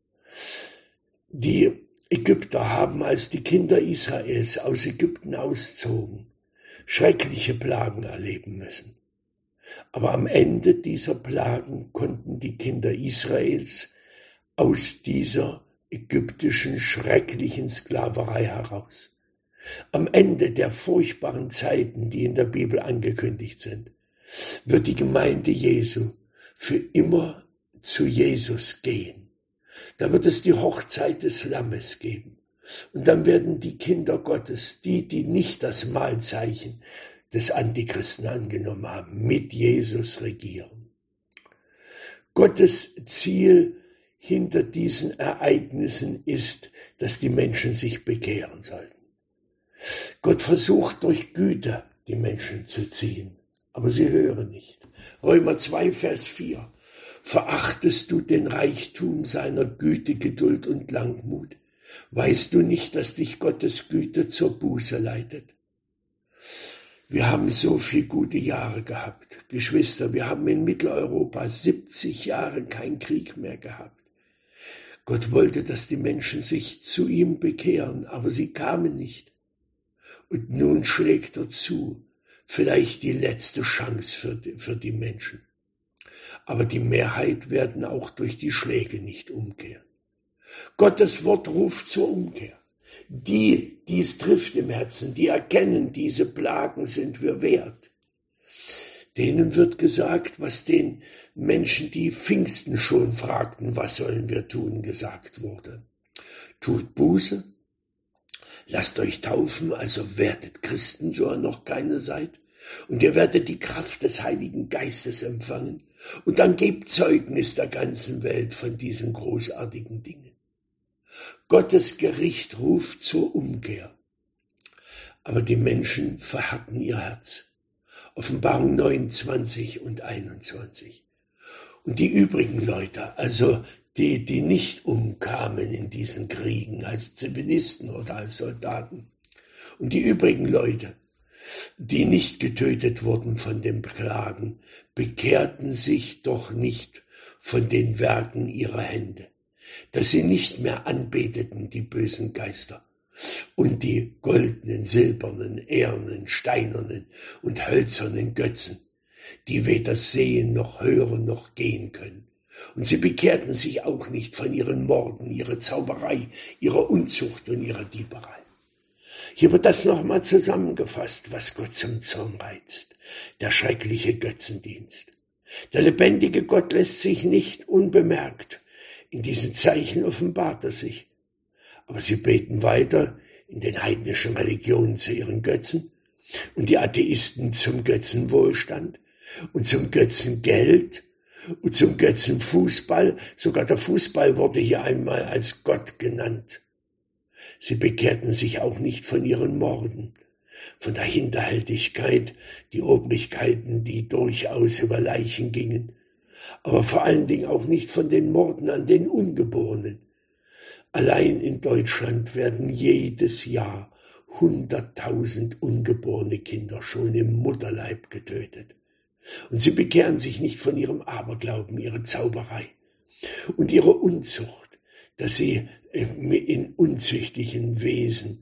Die Ägypter haben, als die Kinder Israels aus Ägypten auszogen, schreckliche Plagen erleben müssen. Aber am Ende dieser Plagen konnten die Kinder Israels aus dieser ägyptischen schrecklichen Sklaverei heraus. Am Ende der furchtbaren Zeiten, die in der Bibel angekündigt sind, wird die Gemeinde Jesu für immer zu Jesus gehen. Da wird es die Hochzeit des Lammes geben. Und dann werden die Kinder Gottes, die nicht das Mahlzeichen des Antichristen angenommen haben, mit Jesus regieren. Gottes Ziel hinter diesen Ereignissen ist, dass die Menschen sich bekehren sollten. Gott versucht durch Güte die Menschen zu ziehen, aber sie hören nicht. Römer 2, Vers 4. Verachtest du den Reichtum seiner Güte, Geduld und Langmut? Weißt du nicht, dass dich Gottes Güte zur Buße leitet? Wir haben so viel gute Jahre gehabt. Geschwister, wir haben in Mitteleuropa 70 Jahre keinen Krieg mehr gehabt. Gott wollte, dass die Menschen sich zu ihm bekehren, aber sie kamen nicht. Und nun schlägt er zu. Vielleicht die letzte Chance für die Menschen. Aber die Mehrheit werden auch durch die Schläge nicht umkehren. Gottes Wort ruft zur Umkehr. Die es trifft im Herzen, die erkennen, diese Plagen sind wir wert. Denen wird gesagt, was den Menschen, die Pfingsten schon fragten, was sollen wir tun, gesagt wurde. Tut Buße, lasst euch taufen, also werdet Christen, so ihr noch keine seid, und ihr werdet die Kraft des Heiligen Geistes empfangen, und dann gebt Zeugnis der ganzen Welt von diesen großartigen Dingen. Gottes Gericht ruft zur Umkehr. Aber die Menschen verhärten ihr Herz. Offenbarung 29 und 21. Und die übrigen Leute, also die nicht umkamen in diesen Kriegen als Zivilisten oder als Soldaten, und die übrigen Leute, die nicht getötet wurden von den Plagen, bekehrten sich doch nicht von den Werken ihrer Hände, dass sie nicht mehr anbeteten die bösen Geister und die goldenen, silbernen, ehernen, steinernen und hölzernen Götzen, die weder sehen noch hören noch gehen können. Und sie bekehrten sich auch nicht von ihren Morden, ihrer Zauberei, ihrer Unzucht und ihrer Dieberei. Hier wird das nochmal zusammengefasst, was Gott zum Zorn reizt. Der schreckliche Götzendienst. Der lebendige Gott lässt sich nicht unbemerkt. In diesen Zeichen offenbart er sich. Aber sie beten weiter in den heidnischen Religionen zu ihren Götzen und die Atheisten zum Götzenwohlstand und zum Götzengeld und zum Götzenfußball. Sogar der Fußball wurde hier einmal als Gott genannt. Sie bekehrten sich auch nicht von ihren Morden, von der Hinterhältigkeit, die Obrigkeiten, die durchaus über Leichen gingen, aber vor allen Dingen auch nicht von den Morden an den Ungeborenen. Allein in Deutschland werden jedes Jahr 100.000 ungeborene Kinder schon im Mutterleib getötet. Und sie bekehren sich nicht von ihrem Aberglauben, ihrer Zauberei und ihrer Unzucht, dass sie in unzüchtigen Wesen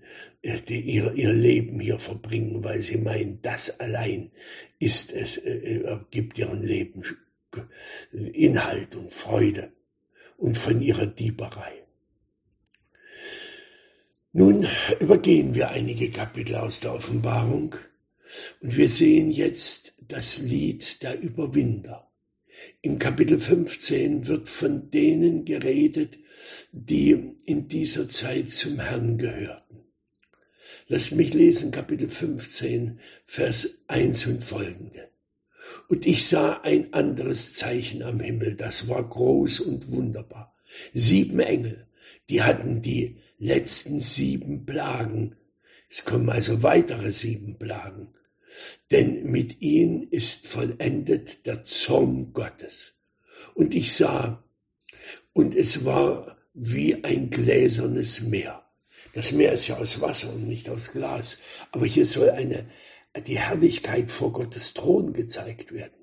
ihr Leben hier verbringen, weil sie meinen, das allein ist es, gibt ihrem Leben Inhalt und Freude und von ihrer Dieberei. Nun übergehen wir einige Kapitel aus der Offenbarung und wir sehen jetzt das Lied der Überwinder. Im Kapitel 15 wird von denen geredet, die in dieser Zeit zum Herrn gehörten. Lasst mich lesen, Kapitel 15, Vers 1 und folgende. Und ich sah ein anderes Zeichen am Himmel, das war groß und wunderbar. 7 Engel, die hatten die letzten 7 Plagen. Es kommen also weitere 7 Plagen. Denn mit ihnen ist vollendet der Zorn Gottes. Und ich sah, und es war wie ein gläsernes Meer. Das Meer ist ja aus Wasser und nicht aus Glas. Aber hier soll die Herrlichkeit vor Gottes Thron gezeigt werden.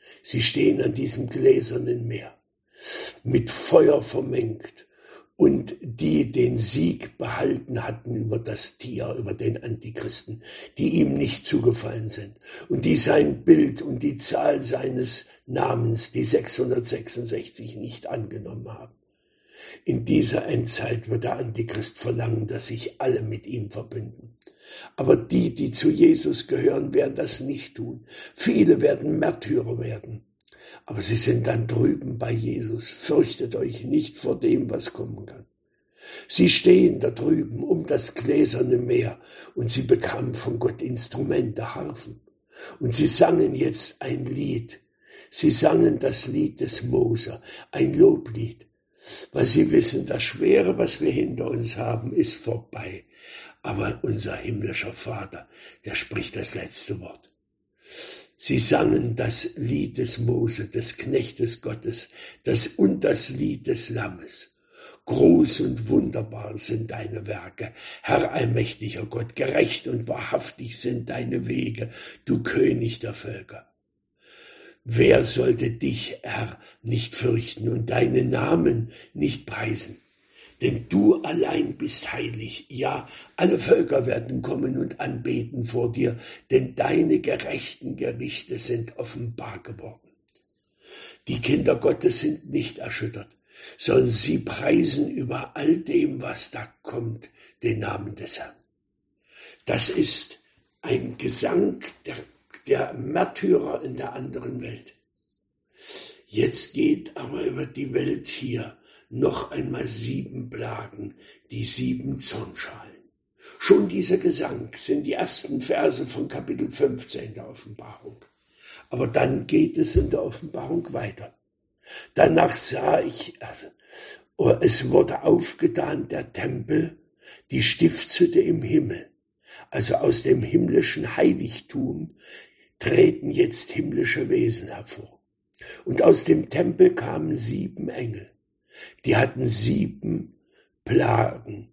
Sie stehen an diesem gläsernen Meer, mit Feuer vermengt, und die den Sieg behalten hatten über das Tier, über den Antichristen, die ihm nicht zugefallen sind und die sein Bild und die Zahl seines Namens, die 666, nicht angenommen haben. In dieser Endzeit wird der Antichrist verlangen, dass sich alle mit ihm verbünden. Aber die zu Jesus gehören, werden das nicht tun. Viele werden Märtyrer werden. Aber sie sind dann drüben bei Jesus. Fürchtet euch nicht vor dem, was kommen kann. Sie stehen da drüben um das gläserne Meer und sie bekamen von Gott Instrumente, Harfen. Und sie sangen jetzt ein Lied. Sie sangen das Lied des Mose, ein Loblied, weil sie wissen, das Schwere, was wir hinter uns haben, ist vorbei. Aber unser himmlischer Vater, der spricht das letzte Wort. Sie sangen das Lied des Mose, des Knechtes Gottes, das Lied des Lammes. Groß und wunderbar sind deine Werke, Herr allmächtiger Gott, gerecht und wahrhaftig sind deine Wege, du König der Völker. Wer sollte dich, Herr, nicht fürchten und deinen Namen nicht preisen? Denn du allein bist heilig, ja, alle Völker werden kommen und anbeten vor dir, denn deine gerechten Gerichte sind offenbar geworden. Die Kinder Gottes sind nicht erschüttert, sondern sie preisen über all dem, was da kommt, den Namen des Herrn. Das ist ein Gesang der Märtyrer in der anderen Welt. Jetzt geht aber über die Welt hier noch einmal 7 Plagen, die 7 Zornschalen. Schon dieser Gesang sind die ersten Verse von Kapitel 15 der Offenbarung. Aber dann geht es in der Offenbarung weiter. Danach sah ich, es wurde aufgetan der Tempel, die Stiftshütte im Himmel. Also aus dem himmlischen Heiligtum treten jetzt himmlische Wesen hervor. Und aus dem Tempel kamen 7 Engel. Die hatten 7 Plagen.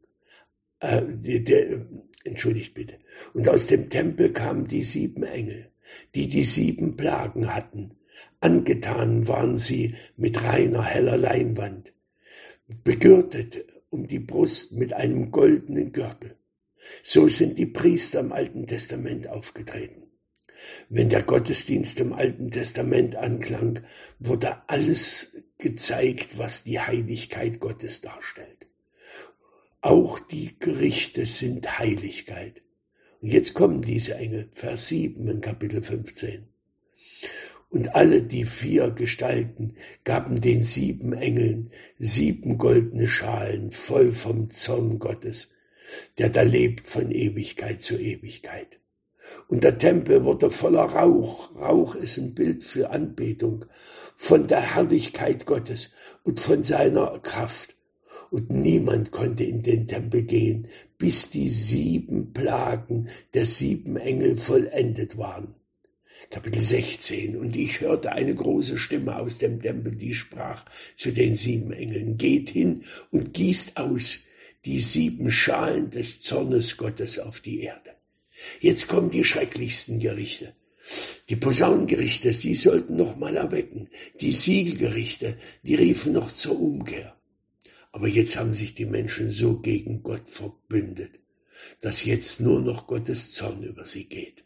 Entschuldigt bitte. Und aus dem Tempel kamen die 7 Engel, die 7 Plagen hatten. Angetan waren sie mit reiner, heller Leinwand, begürtet um die Brust mit einem goldenen Gürtel. So sind die Priester im Alten Testament aufgetreten. Wenn der Gottesdienst im Alten Testament anklang, wurde alles gezeigt, was die Heiligkeit Gottes darstellt. Auch die Gerichte sind Heiligkeit. Und jetzt kommen diese Engel, Vers 7 in Kapitel 15. Und alle die 4 Gestalten gaben den 7 Engeln 7 goldene Schalen voll vom Zorn Gottes, der da lebt von Ewigkeit zu Ewigkeit. Und der Tempel wurde voller Rauch. Rauch ist ein Bild für Anbetung, von der Herrlichkeit Gottes und von seiner Kraft. Und niemand konnte in den Tempel gehen, bis die 7 Plagen der 7 Engel vollendet waren. Kapitel 16. Und ich hörte eine große Stimme aus dem Tempel, die sprach zu den 7 Engeln: Geht hin und gießt aus die 7 Schalen des Zornes Gottes auf die Erde. Jetzt kommen die schrecklichsten Gerichte. Die Posaunengerichte, die sollten noch mal erwecken. Die Siegelgerichte, die riefen noch zur Umkehr. Aber jetzt haben sich die Menschen so gegen Gott verbündet, dass jetzt nur noch Gottes Zorn über sie geht.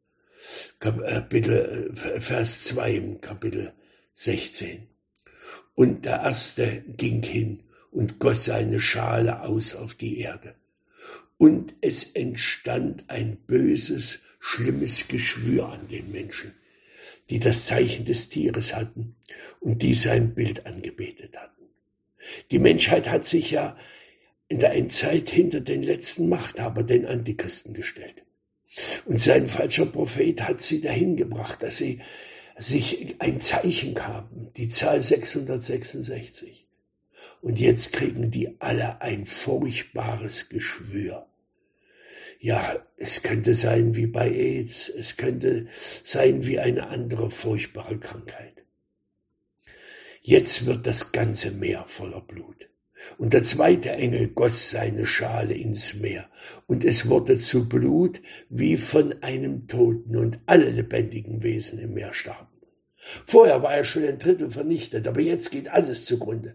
Vers 2 im Kapitel 16. Und der Erste ging hin und goss seine Schale aus auf die Erde. Und es entstand ein böses, schlimmes Geschwür an den Menschen, die das Zeichen des Tieres hatten und die sein Bild angebetet hatten. Die Menschheit hat sich ja in der Endzeit hinter den letzten Machthaber, den Antichristen, gestellt. Und sein falscher Prophet hat sie dahin gebracht, dass sie sich ein Zeichen gaben, die Zahl 666. Und jetzt kriegen die alle ein furchtbares Geschwür. Ja, es könnte sein wie bei AIDS, es könnte sein wie eine andere furchtbare Krankheit. Jetzt wird das ganze Meer voller Blut. Und der 2. Engel goss seine Schale ins Meer, und es wurde zu Blut wie von einem Toten, und alle lebendigen Wesen im Meer starben. Vorher war ja schon ein Drittel vernichtet, aber jetzt geht alles zugrunde.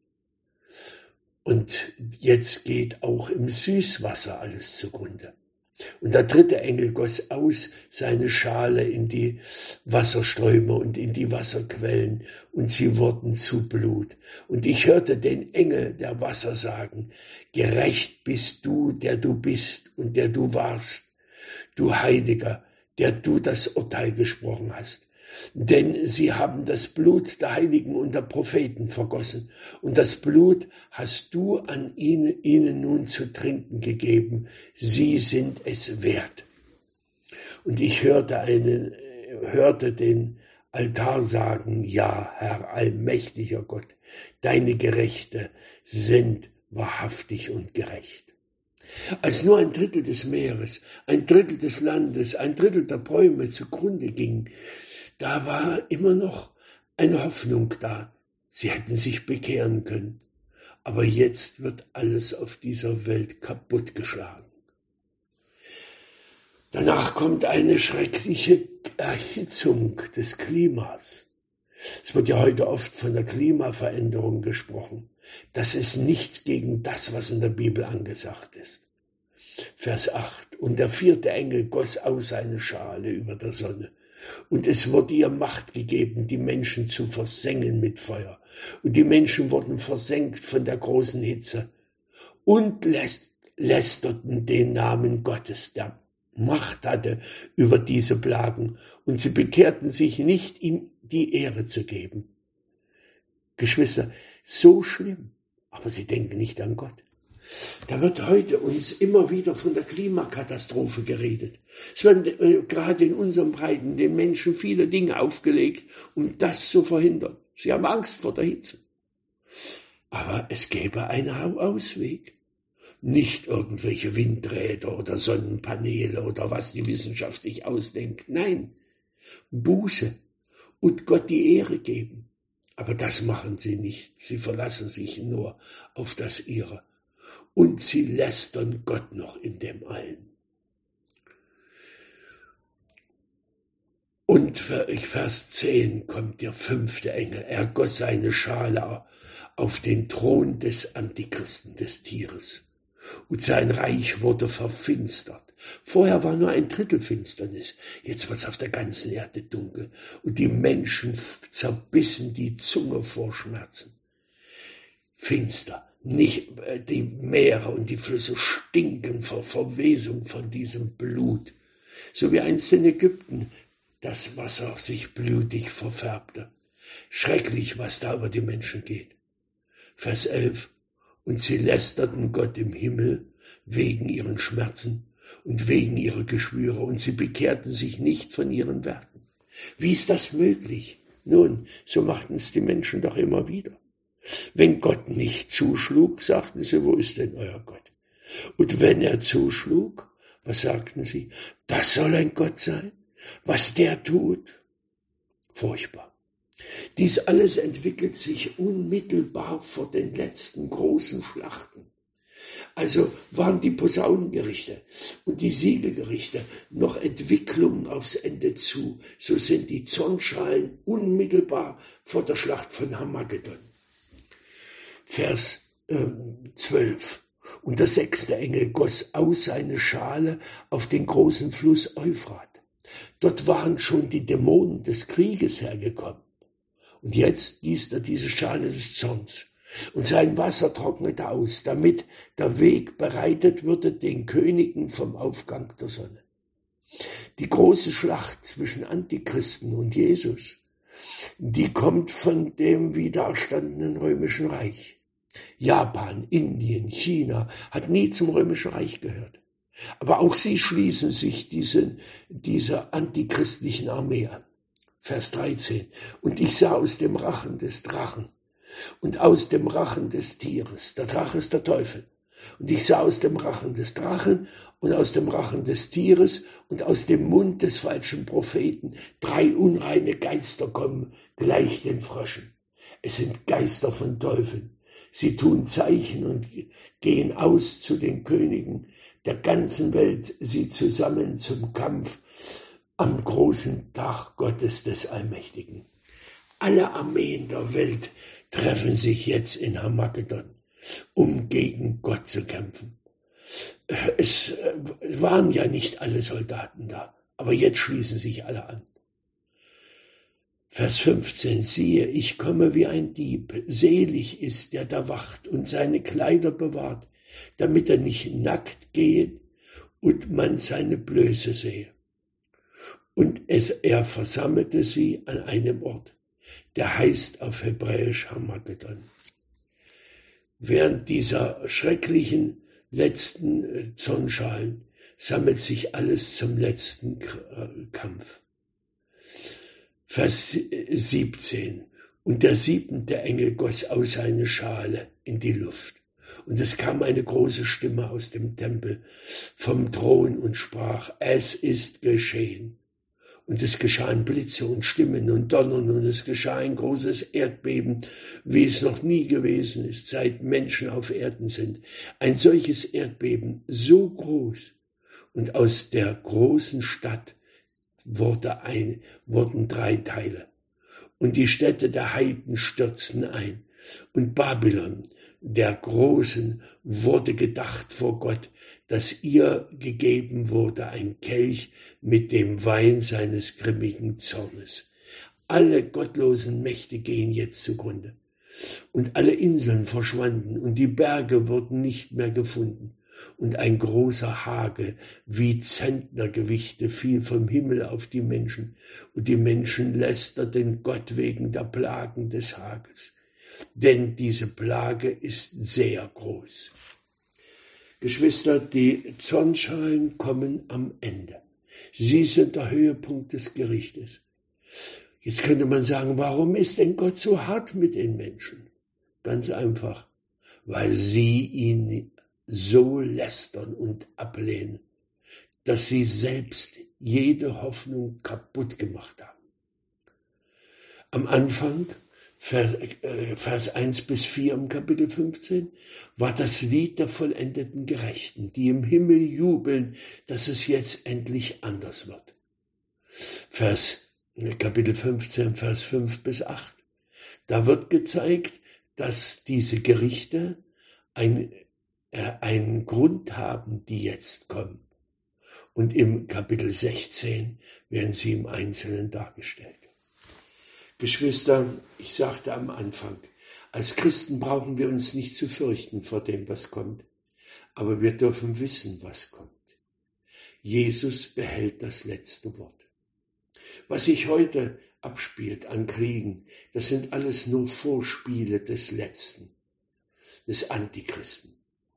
Und jetzt geht auch im Süßwasser alles zugrunde. Und der dritte Engel goss aus seine Schale in die Wasserströme und in die Wasserquellen, und sie wurden zu Blut. Und ich hörte den Engel der Wasser sagen: Gerecht bist du, der du bist und der du warst, du Heiliger, der du das Urteil gesprochen hast. Denn sie haben das Blut der Heiligen und der Propheten vergossen, und das Blut hast du an ihnen nun zu trinken gegeben. Sie sind es wert. Und ich hörte den Altar sagen: Ja, Herr, allmächtiger Gott, deine Gerechte sind wahrhaftig und gerecht. Als nur ein Drittel des Meeres, ein Drittel des Landes, ein Drittel der Bäume zugrunde ging, da war immer noch eine Hoffnung da. Sie hätten sich bekehren können. Aber jetzt wird alles auf dieser Welt kaputtgeschlagen. Danach kommt eine schreckliche Erhitzung des Klimas. Es wird ja heute oft von der Klimaveränderung gesprochen. Das ist nichts gegen das, was in der Bibel angesagt ist. Vers 8. Und der vierte Engel goss aus seine Schale über der Sonne. Und es wurde ihr Macht gegeben, die Menschen zu versengen mit Feuer. Und die Menschen wurden versenkt von der großen Hitze und lästerten den Namen Gottes, der Macht hatte über diese Plagen. Und sie bekehrten sich nicht, ihm die Ehre zu geben. Geschwister, so schlimm, aber sie denken nicht an Gott. Da wird heute uns immer wieder von der Klimakatastrophe geredet. Es werden gerade in unseren Breiten den Menschen viele Dinge aufgelegt, um das zu verhindern. Sie haben Angst vor der Hitze. Aber es gäbe einen Ausweg. Nicht irgendwelche Windräder oder Sonnenpaneele oder was die Wissenschaft sich ausdenkt. Nein, Buße und Gott die Ehre geben. Aber das machen sie nicht. Sie verlassen sich nur auf das Ihre. Und sie lästern Gott noch in dem allen. Und Vers 10 kommt der fünfte Engel. Er goss seine Schale auf den Thron des Antichristen, des Tieres. Und sein Reich wurde verfinstert. Vorher war nur ein Drittel Finsternis. Jetzt wird es auf der ganzen Erde dunkel. Und die Menschen zerbissen die Zunge vor Schmerzen. Finster. Nicht die Meere und die Flüsse stinken vor Verwesung von diesem Blut. So wie einst in Ägypten das Wasser sich blutig verfärbte. Schrecklich, was da über die Menschen geht. Vers 11. Und sie lästerten Gott im Himmel wegen ihren Schmerzen und wegen ihrer Geschwüre, und sie bekehrten sich nicht von ihren Werken. Wie ist das möglich? Nun, so machten es die Menschen doch immer wieder. Wenn Gott nicht zuschlug, sagten sie: Wo ist denn euer Gott? Und wenn er zuschlug, was sagten sie? Das soll ein Gott sein? Was der tut? Furchtbar. Dies alles entwickelt sich unmittelbar vor den letzten großen Schlachten. Also waren die Posaunengerichte und die Siegelgerichte noch Entwicklungen aufs Ende zu. So sind die Zornschalen unmittelbar vor der Schlacht von Hamagedon. Vers 12. Und der sechste Engel goss aus seine Schale auf den großen Fluss Euphrat. Dort waren schon die Dämonen des Krieges hergekommen. Und jetzt gießt er diese Schale des Zorns. Und sein Wasser trocknete aus, damit der Weg bereitet würde den Königen vom Aufgang der Sonne. Die große Schlacht zwischen Antichristen und Jesus, die kommt von dem wiedererstandenen Römischen Reich. Japan, Indien, China hat nie zum Römischen Reich gehört. Aber auch sie schließen sich dieser antichristlichen Armee an. Vers 13. Und ich sah aus dem Rachen des Drachen und aus dem Rachen des Tieres. Der Drache ist der Teufel. Und ich sah aus dem Rachen des Drachen und aus dem Rachen des Tieres und aus dem Mund des falschen Propheten 3 unreine Geister kommen, gleich den Fröschen. Es sind Geister von Teufeln. Sie tun Zeichen und gehen aus zu den Königen der ganzen Welt, sie zusammen zum Kampf am großen Tag Gottes des Allmächtigen. Alle Armeen der Welt treffen sich jetzt in Armageddon, um gegen Gott zu kämpfen. Es waren ja nicht alle Soldaten da, aber jetzt schließen sich alle an. Vers 15, siehe, ich komme wie ein Dieb, selig ist, der da wacht und seine Kleider bewahrt, damit er nicht nackt gehe und man seine Blöße sehe. Und er versammelte sie an einem Ort, der heißt auf Hebräisch Armageddon. Während dieser schrecklichen letzten Zornschalen sammelt sich alles zum letzten Kampf. Vers 17. Und der 7. Engel goss aus seine Schale in die Luft. Und es kam eine große Stimme aus dem Tempel vom Thron und sprach, es ist geschehen. Und es geschahen Blitze und Stimmen und Donnern und es geschah ein großes Erdbeben, wie es noch nie gewesen ist, seit Menschen auf Erden sind. Ein solches Erdbeben, so groß. Und aus der großen Stadt wurden 3 Teile. Und die Städte der Heiden stürzten ein. Und Babylon, der Großen, wurde gedacht vor Gott, dass ihr gegeben wurde ein Kelch mit dem Wein seines grimmigen Zornes. Alle gottlosen Mächte gehen jetzt zugrunde. Und alle Inseln verschwanden und die Berge wurden nicht mehr gefunden. Und ein großer Hagel wie Zentnergewichte fiel vom Himmel auf die Menschen, und die Menschen lästerten Gott wegen der Plagen des Hagels. Denn diese Plage ist sehr groß. Geschwister, die Zornschalen kommen am Ende. Sie sind der Höhepunkt des Gerichtes. Jetzt könnte man sagen, warum ist denn Gott so hart mit den Menschen? Ganz einfach, weil sie ihn so lästern und ablehnen, dass sie selbst jede Hoffnung kaputt gemacht haben. Am Anfang, Vers 1 bis 4 im Kapitel 15, war das Lied der vollendeten Gerechten, die im Himmel jubeln, dass es jetzt endlich anders wird. Kapitel 15, Vers 5 bis 8. Da wird gezeigt, dass diese Gerichte einen Grund haben, die jetzt kommen. Und im Kapitel 16 werden sie im Einzelnen dargestellt. Geschwister, ich sagte am Anfang, als Christen brauchen wir uns nicht zu fürchten vor dem, was kommt. Aber wir dürfen wissen, was kommt. Jesus behält das letzte Wort. Was sich heute abspielt an Kriegen, das sind alles nur Vorspiele des Letzten, des Antichristen.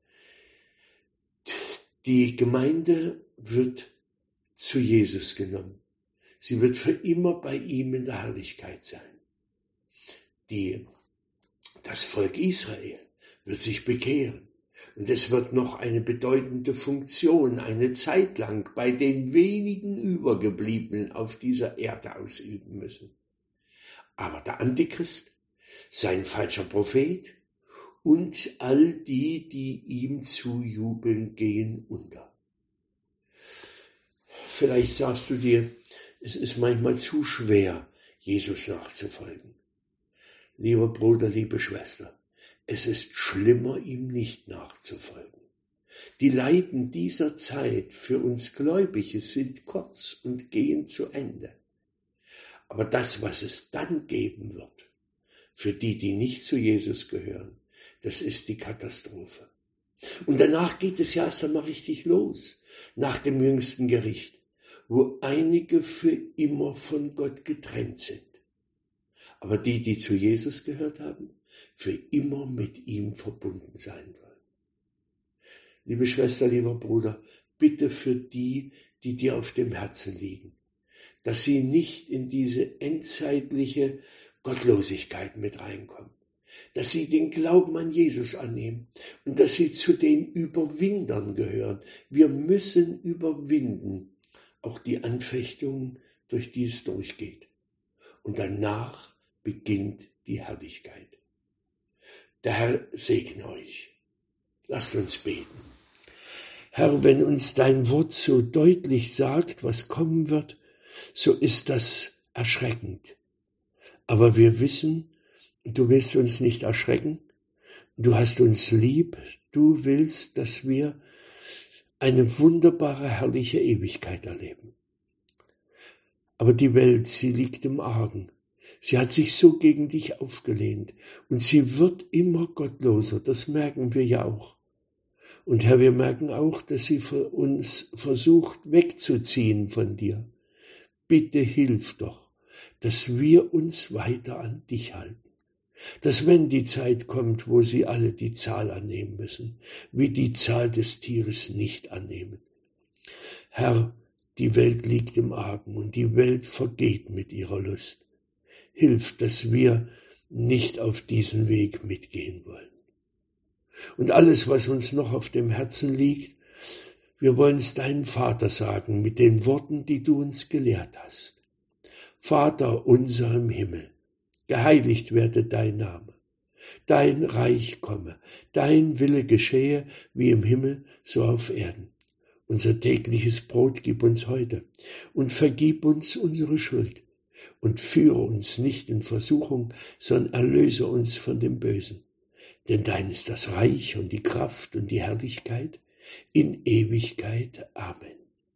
Die Gemeinde wird zu Jesus genommen. Sie wird für immer bei ihm in der Herrlichkeit sein. Das Volk Israel wird sich bekehren. Und es wird noch eine bedeutende Funktion eine Zeit lang bei den wenigen Übergebliebenen auf dieser Erde ausüben müssen. Aber der Antichrist, sein falscher Prophet und all die, die ihm zujubeln, gehen unter. Vielleicht sagst du dir, es ist manchmal zu schwer, Jesus nachzufolgen. Lieber Bruder, liebe Schwester, es ist schlimmer, ihm nicht nachzufolgen. Die Leiden dieser Zeit für uns Gläubige sind kurz und gehen zu Ende. Aber das, was es dann geben wird, für die, die nicht zu Jesus gehören, das ist die Katastrophe. Und danach geht es ja erst einmal richtig los, nach dem jüngsten Gericht, wo einige für immer von Gott getrennt sind. Aber die, die zu Jesus gehört haben, für immer mit ihm verbunden sein wollen. Liebe Schwester, lieber Bruder, bitte für die, die dir auf dem Herzen liegen, dass sie nicht in diese endzeitliche Gottlosigkeit mit reinkommen, dass sie den Glauben an Jesus annehmen und dass sie zu den Überwindern gehören. Wir müssen überwinden, auch die Anfechtungen, durch die es durchgeht. Und danach beginnt die Herrlichkeit. Der Herr segne euch. Lasst uns beten. Herr, wenn uns dein Wort so deutlich sagt, was kommen wird, so ist das erschreckend. Aber wir wissen, du willst uns nicht erschrecken, du hast uns lieb, du willst, dass wir eine wunderbare, herrliche Ewigkeit erleben. Aber die Welt, sie liegt im Argen. Sie hat sich so gegen dich aufgelehnt und sie wird immer gottloser, das merken wir ja auch. Und Herr, wir merken auch, dass sie uns versucht wegzuziehen von dir. Bitte hilf doch, dass wir uns weiter an dich halten. Dass wenn die Zeit kommt, wo sie alle die Zahl annehmen müssen, wir die Zahl des Tieres nicht annehmen. Herr, die Welt liegt im Argen und die Welt vergeht mit ihrer Lust. Hilf, dass wir nicht auf diesen Weg mitgehen wollen. Und alles, was uns noch auf dem Herzen liegt, wir wollen es deinem Vater sagen mit den Worten, die du uns gelehrt hast. Vater unser im Himmel, geheiligt werde dein Name, dein Reich komme, dein Wille geschehe, wie im Himmel, so auf Erden. Unser tägliches Brot gib uns heute und vergib uns unsere Schuld und führe uns nicht in Versuchung, sondern erlöse uns von dem Bösen. Denn dein ist das Reich und die Kraft und die Herrlichkeit in Ewigkeit. Amen.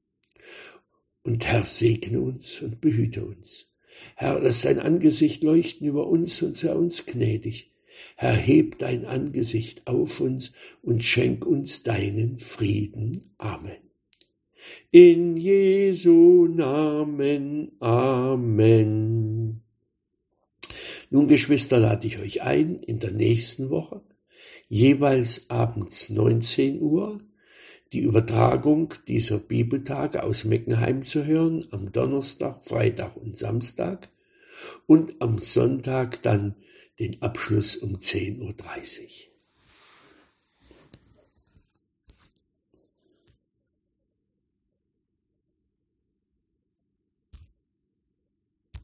Und Herr, segne uns und behüte uns. Herr, lass dein Angesicht leuchten über uns und sei uns gnädig. Herr, heb dein Angesicht auf uns und schenk uns deinen Frieden. Amen. In Jesu Namen. Amen. Nun, Geschwister, lade ich euch ein, in der nächsten Woche, jeweils abends 19 Uhr, die Übertragung dieser Bibeltage aus Meckenheim zu hören, am Donnerstag, Freitag und Samstag und am Sonntag dann den Abschluss um 10:30 Uhr.